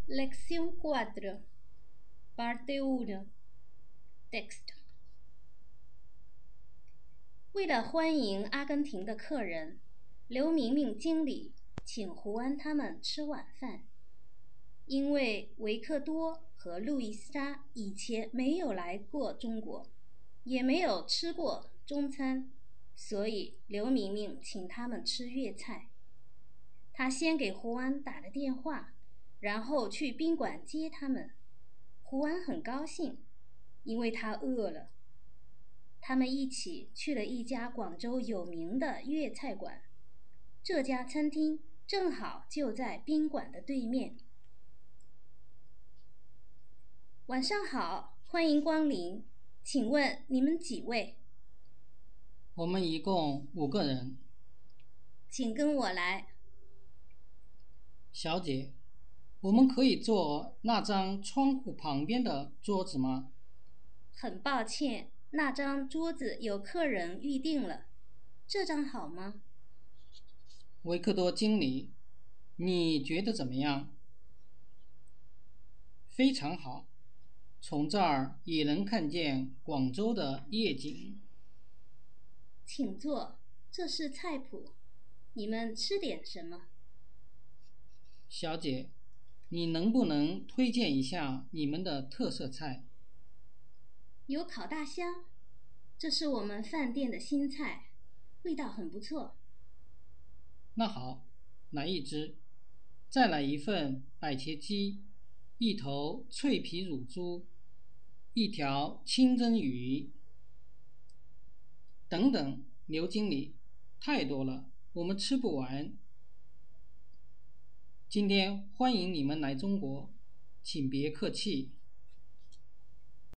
Lección 4, parte 1, texto。为了欢迎阿根廷的客人，刘明明经理请胡安他们吃晚饭。因为维克多和路易莎以前没有来过中国，也没有吃过中餐，所以刘明明请他们吃粤菜。他先给胡安打了电话，然后去宾馆接他们。胡安很高兴，因为他饿了。他们一起去了一家广州有名的粤菜馆，这家餐厅正好就在宾馆的对面。晚上好，欢迎光临，请问你们几位？ 我们一共5个人。 请跟我来。 小姐，我们可以坐那张窗户旁边的桌子吗？ 很抱歉，那张桌子有客人预定了。这张好吗？ 维克多经理，你觉得怎么样？非常好，从这儿也能看见广州的夜景。 请坐，这是菜谱。你们吃点什么？ 小姐，你能不能推荐一下你们的特色菜？ 有烤大虾，这是我们饭店的新菜，味道很不错。 那好，来一只，再来一份百切鸡，一头脆皮乳猪，一条清蒸鱼。等等，刘经理，太多了，我们吃不完。今天欢迎你们来中国，请别客气。